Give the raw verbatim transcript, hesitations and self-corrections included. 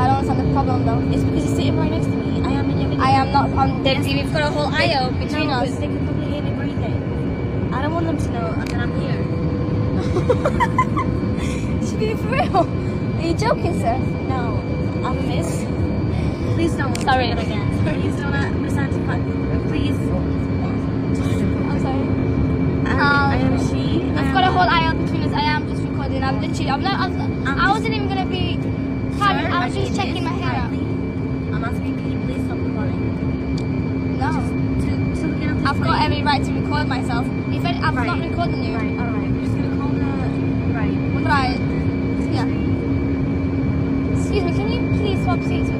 I don't understand the problem though. It's because you're sitting right next to me. I am in your video. I am not on Then we've got a whole aisle No, between but us. they can probably hear me breathing. I don't want them to know that I'm here. Should be for real. Are you joking, sir? No, I'm a miss. Please don't. Sorry. Do it again. Please don't uh, misidentified. Please. I'm sorry. I am, I am she. I I've am got a whole aisle between us. I am just recording. I'm literally. I'm not. I'm, I'm I just- wasn't even gonna be. Sir, I was my just name checking is my hair out. Kylie. I'm asking you, please stop recording. No. To, to get up I've got every right to record myself. If I, I'm Right. not recording you. Right, alright. We're just gonna call the. Right. Right. Yeah. Excuse me. Can you please swap seats?